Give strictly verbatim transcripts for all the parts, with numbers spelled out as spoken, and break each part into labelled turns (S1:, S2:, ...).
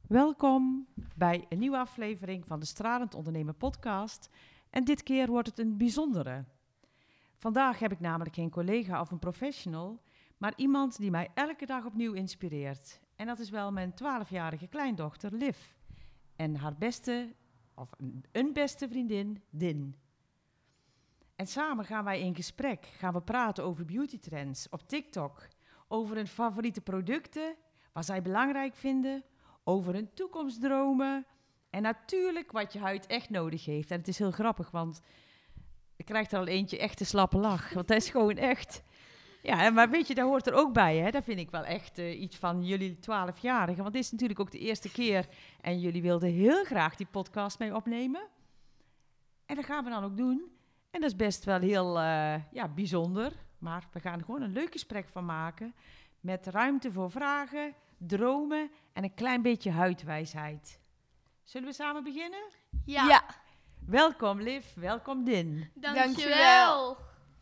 S1: Welkom bij een nieuwe aflevering van de Stralend Ondernemen podcast. En dit keer wordt het een bijzondere. Vandaag heb ik namelijk geen collega of een professional, maar iemand die mij elke dag opnieuw inspireert. En dat is wel mijn twaalfjarige kleindochter Liv. En haar beste, of een beste vriendin, Din. En samen gaan wij in gesprek, gaan we praten over beautytrends op TikTok, over hun favoriete producten, wat zij belangrijk vinden, over hun toekomstdromen en natuurlijk wat je huid echt nodig heeft. En het is heel grappig, want ik krijg er al eentje echt een slappe lach, want dat is gewoon echt... Ja, maar weet je, daar hoort er ook bij, hè? Dat vind ik wel echt uh, iets van jullie twaalfjarigen, want dit is natuurlijk ook de eerste keer en jullie wilden heel graag die podcast mee opnemen. En dat gaan we dan ook doen. En dat is best wel heel uh, ja, bijzonder, maar we gaan er gewoon een leuk gesprek van maken met ruimte voor vragen, dromen en een klein beetje huidwijsheid. Zullen we samen beginnen?
S2: Ja. ja.
S1: Welkom Liv, welkom Din.
S2: Dankjewel.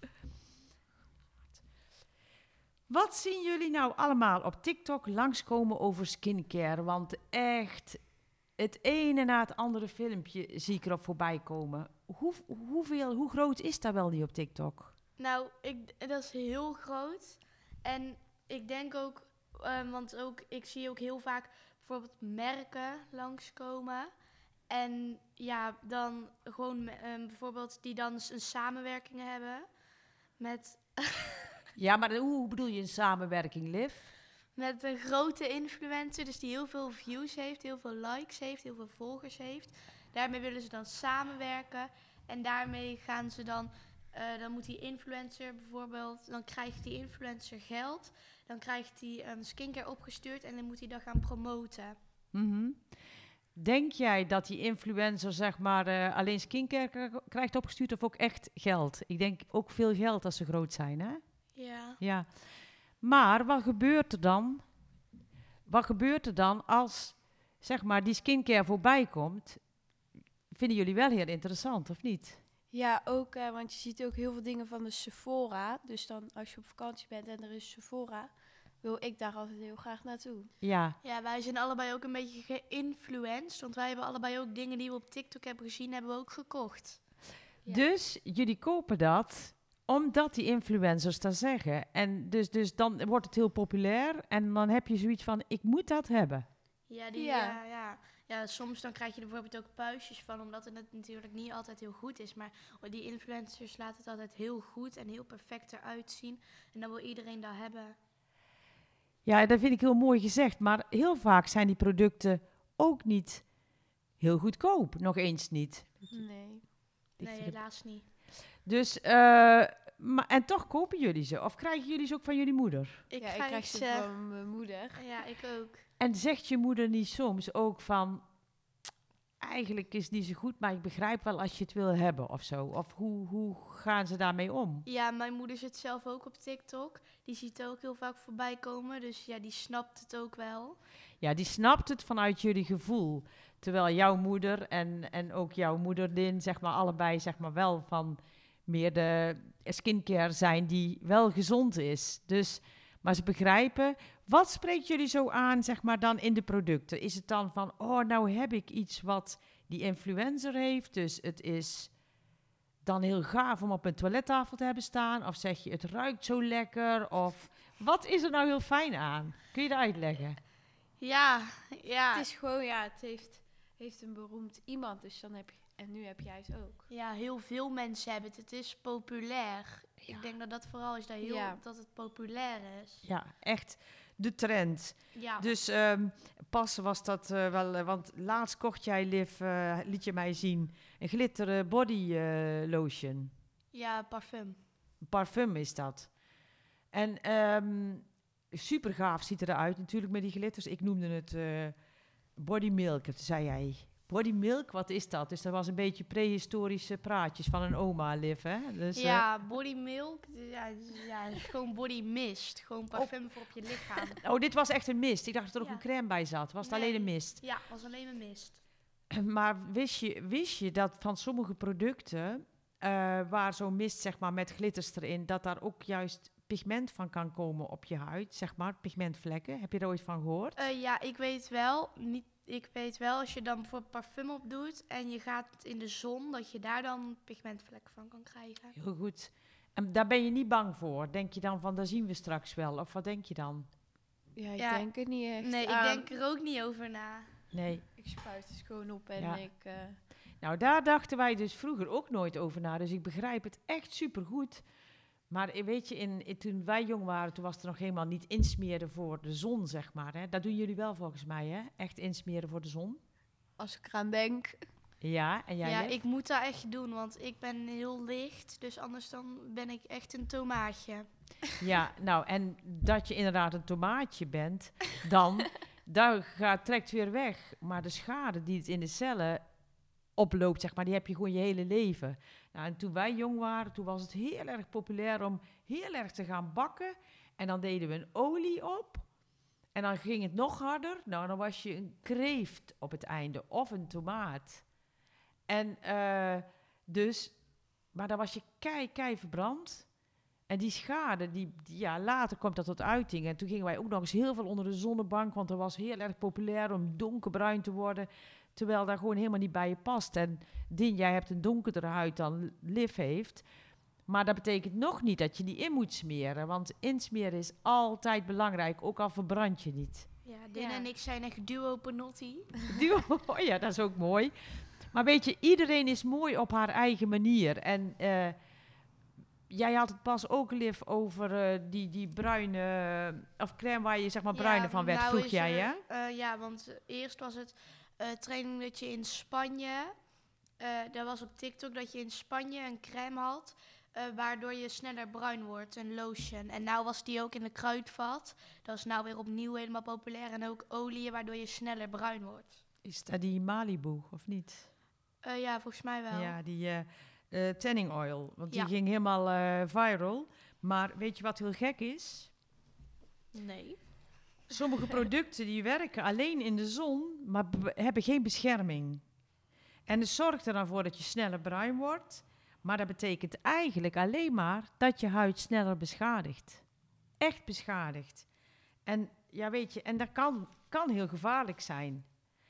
S1: Wat zien jullie nou allemaal op TikTok langskomen over skincare? Want echt, het ene na het andere filmpje zie ik erop voorbij komen. Hoe, hoeveel, hoe groot is dat wel niet op TikTok?
S2: Nou, ik, dat is heel groot. En ik denk ook, uh, want ook, ik zie ook heel vaak bijvoorbeeld merken langskomen. En ja, dan gewoon uh, bijvoorbeeld die dan een samenwerking hebben met...
S1: Ja, maar hoe bedoel je een samenwerking, Liv?
S2: Met een grote influencer, dus die heel veel views heeft, heel veel likes heeft, heel veel volgers heeft. Daarmee willen ze dan samenwerken. En daarmee gaan ze dan, uh, dan moet die influencer bijvoorbeeld, dan krijgt die influencer geld. Dan krijgt hij um, skincare opgestuurd en dan moet hij dat gaan promoten.
S1: Mm-hmm. Denk jij dat die influencer zeg maar uh, alleen skincare k- krijgt opgestuurd of ook echt geld? Ik denk ook veel geld als ze groot zijn, hè?
S2: Ja.
S1: Ja. Maar wat gebeurt er dan? Wat gebeurt er dan als zeg maar die skincare voorbij komt? Vinden jullie wel heel interessant, of niet?
S3: Ja, ook, uh, want je ziet ook heel veel dingen van de Sephora. Dus dan als je op vakantie bent en er is Sephora, wil ik daar altijd heel graag naartoe.
S1: Ja.
S2: Ja, wij zijn allebei ook een beetje geïnfluenced. Want wij hebben allebei ook dingen die we op TikTok hebben gezien, hebben we ook gekocht.
S1: Ja. Dus jullie kopen dat omdat die influencers dat zeggen. En dus, dus dan wordt het heel populair en dan heb je zoiets van, ik moet dat hebben.
S2: Ja, die, ja. Ja, ja. ja, soms dan krijg je er bijvoorbeeld ook puistjes van, omdat het natuurlijk niet altijd heel goed is. Maar die influencers laten het altijd heel goed en heel perfect eruit zien. En dan wil iedereen dat hebben.
S1: Ja, dat vind ik heel mooi gezegd. Maar heel vaak zijn die producten ook niet heel goedkoop. Nog eens niet.
S3: Nee.
S2: Nee, helaas niet.
S1: Dus, uh, maar, en toch kopen jullie ze? Of krijgen jullie ze ook van jullie moeder?
S3: Ik, ja, krijg, ik krijg ze uh, van mijn moeder.
S2: Ja, ik ook.
S1: En zegt je moeder niet soms ook van, eigenlijk is het niet zo goed, maar ik begrijp wel als je het wil hebben of zo? Of hoe, hoe gaan ze daarmee om?
S2: Ja, mijn moeder zit zelf ook op TikTok. Die ziet het ook heel vaak voorbij komen, dus ja, die snapt het ook wel.
S1: Ja, die snapt het vanuit jullie gevoel. Terwijl jouw moeder en, en ook jouw moederdin, zeg maar, allebei zeg maar wel van meer de skincare zijn die wel gezond is. Dus, maar ze begrijpen. Wat spreekt jullie zo aan, zeg maar, dan in de producten? Is het dan van, oh, nou heb ik iets wat die influencer heeft, dus het is dan heel gaaf om op een toilettafel te hebben staan? Of zeg je, het ruikt zo lekker? Of wat is er nou heel fijn aan? Kun je dat uitleggen?
S2: Ja, ja.
S3: Het is gewoon, ja, het heeft, heeft een beroemd iemand, dus dan heb je, en nu heb jij het ook.
S2: Ja, heel veel mensen hebben het. Het is populair. Ja. Ik denk dat dat vooral is dat, heel, ja. dat het populair is.
S1: Ja, echt de trend.
S2: Ja.
S1: Dus um, pas was dat uh, wel, uh, want laatst kocht jij, Liv, uh, liet je mij zien, een glitter uh, body uh, lotion.
S2: Ja, parfum.
S1: Parfum is dat. En um, super gaaf ziet eruit natuurlijk met die glitters. Ik noemde het uh, body milk. Toen zei jij, body milk, wat is dat? Dus dat was een beetje prehistorische praatjes van een oma, Liv, hè? Dus,
S2: ja, uh, body milk, ja, ja, gewoon body mist. Gewoon parfum oh. voor op je lichaam.
S1: Oh, dit was echt een mist. Ik dacht dat er ook ja. een crème bij zat. Was het
S2: nee.
S1: alleen een mist?
S2: Ja, het was alleen een mist.
S1: Maar wist je, wist je dat van sommige producten, uh, waar zo'n mist zeg maar met glitters erin, dat daar ook juist pigment van kan komen op je huid, zeg maar, pigmentvlekken. Heb je er ooit van gehoord?
S2: Eh, ja, ik weet wel, niet, ik weet wel als je dan bijvoorbeeld parfum op doet en je gaat in de zon, dat je daar dan pigmentvlekken van kan krijgen.
S1: Heel goed. En daar ben je niet bang voor? Denk je dan van, dat zien we straks wel? Of wat denk je dan?
S3: Ja, ik
S2: Ja.
S3: denk er niet echt
S2: Nee, ik
S3: aan.
S2: denk er ook niet over na.
S1: Nee.
S3: Ik spuit het gewoon op en
S1: Ja.
S3: ik... eh,
S1: Nou, daar dachten wij dus vroeger ook nooit over na. Dus ik begrijp het echt supergoed. Maar eh, weet je, in, in- toen wij jong waren, toen was er nog helemaal niet insmeren voor de zon, zeg maar. Hè? Dat doen jullie wel volgens mij, hè? Echt insmeren voor de zon.
S3: als ik eraan denk...
S1: Ja, en jij?
S2: ja,
S1: Liv?
S2: ik moet dat echt doen, want ik ben heel licht, dus anders dan ben ik echt een tomaatje.
S1: Ja, nou, en dat je inderdaad een tomaatje bent, dan, dat gaat, trekt weer weg. Maar de schade die het in de cellen oploopt, zeg maar, die heb je gewoon je hele leven. Nou, en toen wij jong waren, toen was het heel erg populair om heel erg te gaan bakken. En dan deden we een olie op. En dan ging het nog harder. Nou, dan was je een kreeft op het einde. Of een tomaat. En eh, dus, maar dan was je kei, kei verbrand. En die schade, die, die- ja, later komt dat tot uiting. En toen gingen wij ook nog eens heel veel onder de zonnebank. Want dat was heel erg populair om donkerbruin te worden. Terwijl dat gewoon helemaal niet bij je past. En Dien, jij hebt een donkerdere huid dan Liv heeft. Maar dat betekent nog niet dat je die in moet smeren. Want insmeren is altijd belangrijk, ook al verbrand je niet.
S2: Ja, Din
S3: Ja.
S2: en ik zijn echt duo Panotti.
S1: Duo, oh ja, dat is ook mooi. Maar weet je, iedereen is mooi op haar eigen manier. En eh, jij had het pas ook, Liv, over eh, die, die bruine... Of crème waar je zeg maar bruine
S2: Ja,
S1: van werd,
S2: nou
S1: vroeg
S2: is
S1: jij,
S2: er,
S1: hè?
S2: eh, ja, want eh, eerst was het eh, training dat je in Spanje... eh dat was op TikTok dat je in Spanje een crème had... eh, waardoor je sneller bruin wordt, een lotion. En nou was die ook in de kruidvat. Dat is nou weer opnieuw helemaal populair. En ook olie, waardoor je sneller bruin wordt.
S1: Is dat die Malibu, of niet?
S2: Eh, ja, volgens mij wel.
S1: Ja, die eh, eh, tanning oil. Want die
S2: Ja.
S1: ging helemaal eh, viral. Maar weet je wat heel gek is?
S2: Nee.
S1: Sommige producten die werken alleen in de zon, maar be- hebben geen bescherming. En het zorgt er dan voor dat je sneller bruin wordt. Maar dat betekent eigenlijk alleen maar dat je huid sneller beschadigt. Echt beschadigt. En ja, weet je, en dat kan, kan heel gevaarlijk zijn.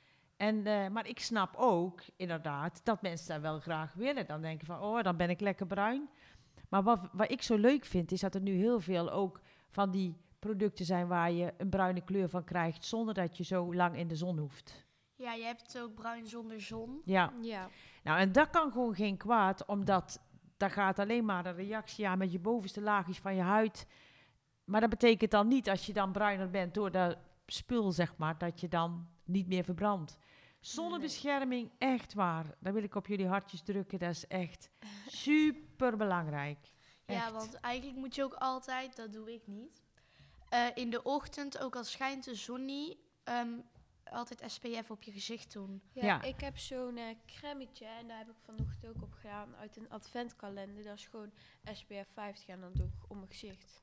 S1: En, eh, maar ik snap ook, inderdaad, dat mensen dat wel graag willen. Dan denken van, oh, dan ben ik lekker bruin. Maar wat, wat ik zo leuk vind, is dat er nu heel veel ook van die producten zijn waar je een bruine kleur van krijgt, zonder dat je zo lang in de zon hoeft.
S2: Ja, je hebt het ook bruin zonder zon.
S1: Ja,
S3: Ja.
S1: nou en dat kan gewoon geen kwaad, omdat dat gaat alleen maar een reactie aan met je bovenste laagjes van je huid. Maar dat betekent dan niet, als je dan bruiner bent door dat spul, zeg maar, dat je dan niet meer verbrandt. Zonnebescherming, echt waar. Daar wil ik op jullie hartjes drukken. Dat is echt super belangrijk.
S2: Ja,
S1: Echt.
S2: want eigenlijk moet je ook altijd, dat doe ik niet, eh, in de ochtend, ook al schijnt de zon niet, ehm, altijd S P F op je gezicht doen.
S3: Ja,
S1: Ja.
S3: ik heb zo'n eh cremmetje en daar heb ik vanochtend ook op gedaan uit een adventkalender. Dat is gewoon S P F vijftig en dan doe ik om mijn gezicht.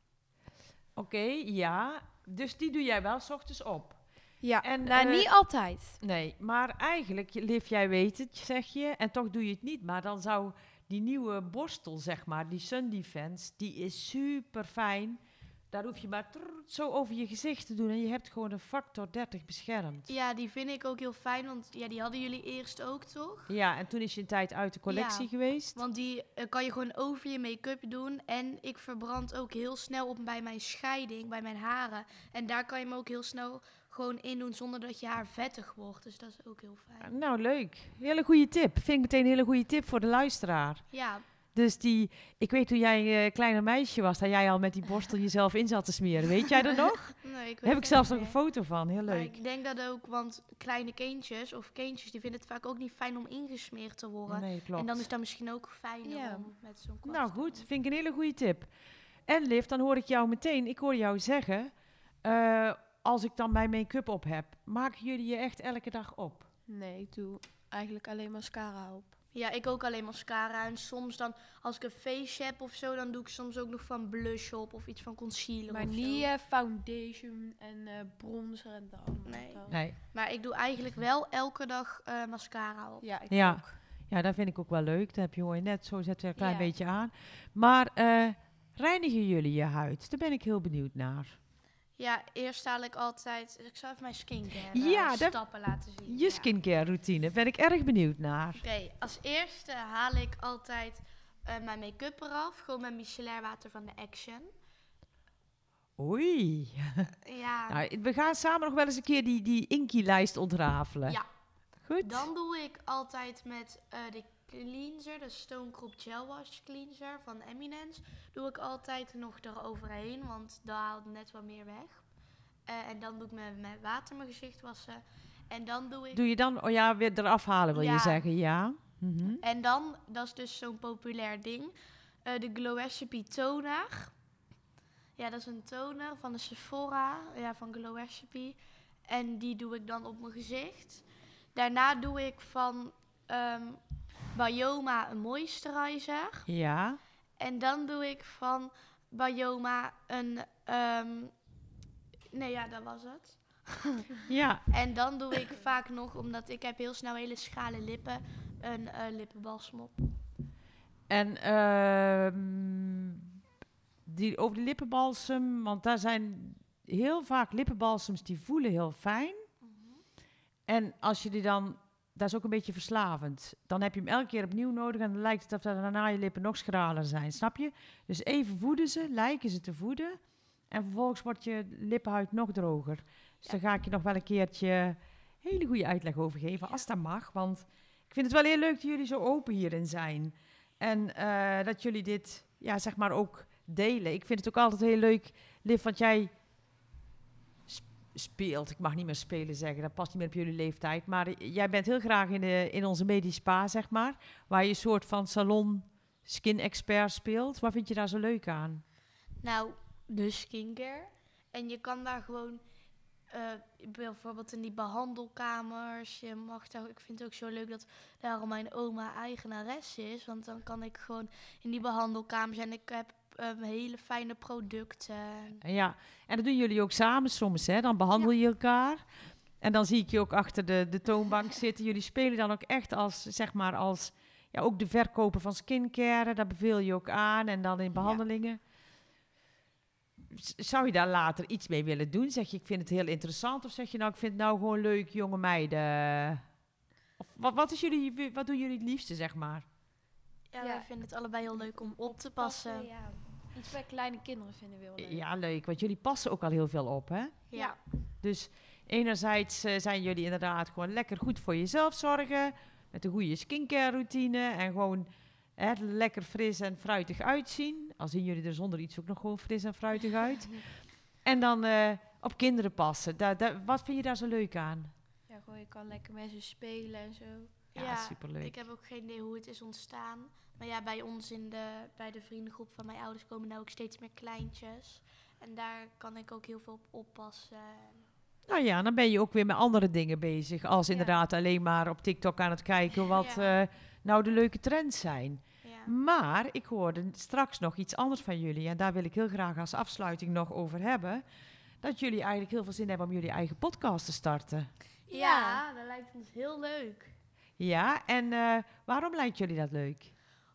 S1: Oké, ja. Dus die doe jij wel 's ochtends op.
S3: Ja,
S1: En,
S3: nou
S1: eh,
S3: niet altijd.
S1: Nee, maar eigenlijk, Liv, jij weet het, zeg je, en toch doe je het niet. Maar dan zou die nieuwe borstel, zeg maar, die Sun Defense, die is super fijn. Daar hoef je maar trrr, zo over je gezicht te doen en je hebt gewoon een factor dertig beschermd.
S2: Ja, die vind ik ook heel fijn, want ja, die hadden jullie eerst ook, toch?
S1: Ja, en toen is je een tijd uit de collectie
S2: Ja,
S1: geweest.
S2: Want die eh, kan je gewoon over je make-up doen. En ik verbrand ook heel snel op bij mijn scheiding, bij mijn haren. En daar kan je hem ook heel snel gewoon in doen zonder dat je haar vettig wordt. Dus dat is ook heel fijn.
S1: Nou, leuk. Hele goede tip. Vind ik meteen een hele goede tip voor de luisteraar.
S2: Ja,
S1: Dus die, ik weet toen jij een kleiner meisje was, dat jij al met die borstel jezelf in zat te smeren. Weet jij dat nog?
S2: nee, ik weet
S1: Daar heb ik
S2: het
S1: zelfs
S2: niet
S1: nog een
S2: meer.
S1: foto van. Heel
S2: Maar
S1: leuk.
S2: ik denk dat ook, want kleine kindjes of kindjes, die vinden het vaak ook niet fijn om ingesmeerd te worden.
S1: Nee, klopt.
S2: En dan is dat misschien ook fijner
S3: Ja.
S2: om met zo'n kwast
S1: Nou
S2: te
S1: goed,
S2: doen.
S1: vind ik een hele goede tip. En Liv, dan hoor ik jou meteen, ik hoor jou zeggen, eh, als ik dan mijn make-up op heb, maken jullie je echt elke dag op?
S3: Nee, ik doe eigenlijk alleen mascara op.
S2: Ja, ik ook alleen mascara. En soms dan, als ik een face heb of zo, dan doe ik soms ook nog van blush op of iets van concealer
S3: Maar
S2: of
S3: niet
S2: zo.
S3: eh, foundation en eh, bronzer en dat allemaal.
S2: Nee.
S3: Dat-
S1: Nee.
S2: Maar ik doe eigenlijk wel elke dag eh, mascara op.
S3: Ja, ik
S1: Ja.
S3: ook.
S1: Ja, dat vind ik ook wel leuk. Dat heb je hoor je net, zo zet je een klein
S3: Ja.
S1: beetje aan. Maar eh reinigen jullie je huid? Daar ben ik heel benieuwd naar.
S2: Ja, eerst haal ik altijd... Ik zal even mijn skincare
S1: Ja,
S2: uh,
S1: dat-
S2: stappen laten zien.
S1: Je
S2: Ja.
S1: skincare routine, ben ik erg benieuwd naar.
S2: Oké, als eerste haal ik altijd uh, mijn make-up eraf. Gewoon met micellair water van de Action.
S1: Oei.
S2: Ja,
S1: Nou, we gaan samen nog wel eens een keer die, die Inky-lijst ontrafelen.
S2: ja.
S1: Goed?
S2: Dan doe ik altijd met uh, de cleanser, de Stone Group Gel Wash Cleanser van Eminence. Doe ik altijd nog eroverheen, want daar haalt net wat meer weg. Uh, en dan doe ik met, met water mijn gezicht wassen. En dan doe ik...
S1: Doe je dan, oh ja, weer eraf halen wil
S2: Ja.
S1: je zeggen, ja? Mhm.
S2: En dan, dat is dus zo'n populair ding, uh, de Glow Recipe toner. Ja, dat is een toner van de Sephora, ja, van Glow Recipe. En die doe ik dan op mijn gezicht. Daarna doe ik van um, Bioma een moisturizer.
S1: Ja.
S2: En dan doe ik van Bioma een... Um, nee, ja, dat was het.
S1: Ja.
S2: En dan doe ik vaak nog, omdat ik heb heel snel hele schrale lippen, een uh, lippenbalsem op.
S1: En ehm die, over de lippenbalsem, want daar zijn heel vaak lippenbalsems die voelen heel fijn. En als je die dan, dat is ook een beetje verslavend. Dan heb je hem elke keer opnieuw nodig en dan lijkt het of dat daarna je lippen nog schraler zijn, snap je? Dus even voeden ze, lijken ze te voeden. En vervolgens wordt je lippenhuid nog droger. Dus
S2: Ja.
S1: daar ga ik je nog wel een keertje hele goede uitleg over geven, als dat mag. Want ik vind het wel heel leuk dat jullie zo open hierin zijn. En uh, dat jullie dit, ja, zeg maar ook delen. Ik vind het ook altijd heel leuk, Liv, want jij speelt. Ik mag niet meer spelen zeggen, dat past niet meer op jullie leeftijd. Maar jij bent heel graag in, de, in onze medisch spa, zeg maar. Waar je een soort van salon skin expert speelt. Wat vind je daar zo leuk aan?
S2: Nou, de skincare. En je kan daar gewoon, uh, bijvoorbeeld in die behandelkamers. Je mag daar, ik vind het ook zo leuk dat daarom mijn oma eigenares is. Want dan kan ik gewoon in die behandelkamers en ik heb Um, hele fijne producten.
S1: Ja, en dat doen jullie ook samen soms, hè? Dan behandel je elkaar. En dan zie ik je ook achter de, de toonbank zitten. Jullie spelen dan ook echt als, zeg maar, als... Ja, ook de verkopen van skincare, daar beveel je ook aan. En dan in behandelingen. Z- Zou je daar later iets mee willen doen? Zeg je, ik vind het heel interessant. Of zeg je, nou, ik vind het nou gewoon leuk, jonge meiden. Of wat, wat, is jullie, wat doen jullie het liefste, zeg maar?
S2: Ja,
S3: Ja.
S2: wij vinden het allebei heel leuk om op te passen.
S3: Ja. Iets bij kleine kinderen vinden we heel leuk.
S1: Ja, leuk. Want jullie passen ook al heel veel op, hè?
S2: Ja.
S1: Dus enerzijds uh, zijn jullie inderdaad gewoon lekker goed voor jezelf zorgen. Met een goede skincare routine. En gewoon hè, lekker fris en fruitig uitzien. Al zien jullie er zonder iets ook nog gewoon fris en fruitig uit. En dan uh, op kinderen passen. Da, da, wat vind je daar zo leuk aan?
S3: Ja, gewoon je kan lekker met ze spelen en zo.
S1: Ja,
S2: Ja,
S1: superleuk.
S2: ik heb ook geen idee hoe het is ontstaan. Maar ja, bij ons in de, bij de vriendengroep van mijn ouders komen nou ook steeds meer kleintjes. En daar kan ik ook heel veel op oppassen.
S1: Nou ja, dan ben je ook weer met andere dingen bezig. Als
S3: Ja.
S1: inderdaad alleen maar op TikTok aan het kijken wat
S2: Ja.
S1: uh, nou de leuke trends zijn.
S2: Ja.
S1: Maar ik hoorde straks nog iets anders van jullie. En daar wil ik heel graag als afsluiting nog over hebben. Dat jullie eigenlijk heel veel zin hebben om jullie eigen podcast te starten.
S2: Ja, dat lijkt ons heel leuk.
S1: Ja, en uh, waarom lijkt jullie dat leuk?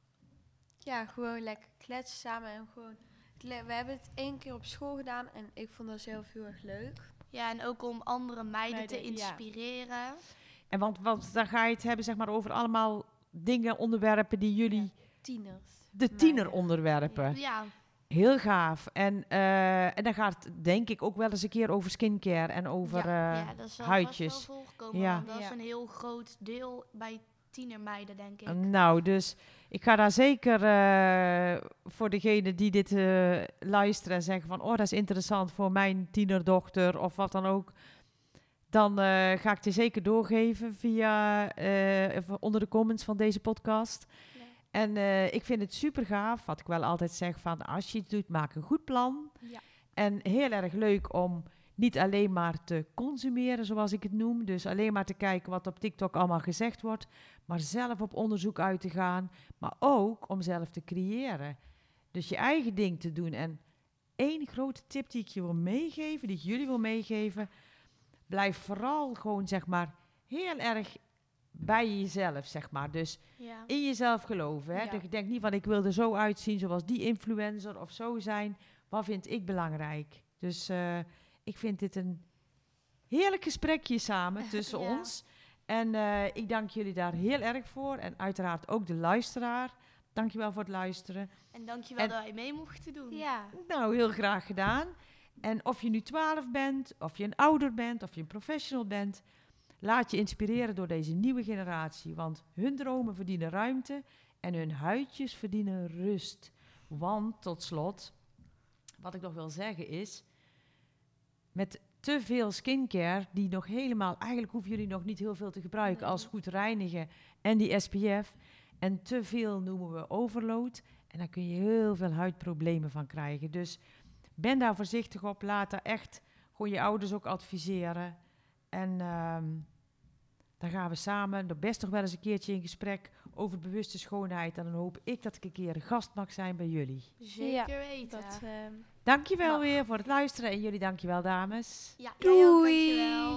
S3: Ja, gewoon lekker kletsen samen en gewoon... We hebben het één keer op school gedaan en ik vond dat zelf heel erg leuk.
S2: Ja, en ook om andere meiden,
S3: Meiden,
S2: te
S3: ja.
S2: inspireren.
S1: En want, want daar ga je het hebben zeg maar, over allemaal dingen, onderwerpen die jullie...
S3: Ja. Tieners.
S1: De
S3: meiden.
S1: tieneronderwerpen.
S2: Ja,
S1: Heel gaaf. En, uh, en dan gaat het denk ik ook wel eens een keer over skincare en over
S2: ja,
S1: uh,
S2: ja, dat zal
S1: huidjes.
S2: vast wel voorkomen.
S1: Ja.
S2: Want dat is
S3: Ja.
S2: een heel groot deel bij tienermeiden, denk ik.
S1: Nou, dus ik ga daar zeker uh, voor degene die dit uh, luisteren en zeggen van... oh, dat is interessant voor mijn tienerdochter of wat dan ook. Dan uh, ga ik het zeker doorgeven via uh, onder de comments van deze podcast.
S3: Ja.
S1: En uh, ik vind het super gaaf, wat ik wel altijd zeg van... als je het doet, maak een goed plan.
S3: Ja.
S1: En heel erg leuk om niet alleen maar te consumeren, zoals ik het noem. Dus alleen maar te kijken wat op TikTok allemaal gezegd wordt. Maar zelf op onderzoek uit te gaan. Maar ook om zelf te creëren. Dus je eigen ding te doen. En één grote tip die ik je wil meegeven, die ik jullie wil meegeven. Blijf vooral gewoon zeg maar heel erg bij jezelf, zeg maar. Dus
S2: Ja.
S1: in jezelf geloven. Hè?
S3: Ja.
S1: Dat je denkt niet van ik wil er zo uitzien zoals die influencer of zo zijn. Wat vind ik belangrijk? Dus uh, ik vind dit een heerlijk gesprekje samen tussen
S2: Ja.
S1: ons. En uh, ik dank jullie daar heel erg voor. En uiteraard ook de luisteraar. Dankjewel voor het luisteren.
S2: En dankjewel
S1: En-
S2: dat wij mee mochten doen.
S3: Ja.
S1: Nou, heel graag gedaan. En of je nu twaalf bent, of je een ouder bent, of je een professional bent, laat je inspireren door deze nieuwe generatie. Want hun dromen verdienen ruimte en hun huidjes verdienen rust. Want, tot slot, wat ik nog wil zeggen is, met te veel skincare, die nog helemaal, eigenlijk hoeven jullie nog niet heel veel te gebruiken
S3: Nee.
S1: als goed reinigen en die S P F. En te veel noemen we overload. En daar kun je heel veel huidproblemen van krijgen. Dus ben daar voorzichtig op. Laat daar echt gewoon je ouders ook adviseren. En ehm, dan gaan we samen er best nog wel eens een keertje in gesprek over bewuste schoonheid. En dan hoop ik dat ik een keer een gast mag zijn bij jullie.
S2: Zeker weten.
S3: Dat, ehm,
S1: Dankjewel
S2: Mag.
S1: weer voor het luisteren. En jullie dankjewel, dames.
S2: Ja, jij ook,
S3: Doei.
S2: dankjewel.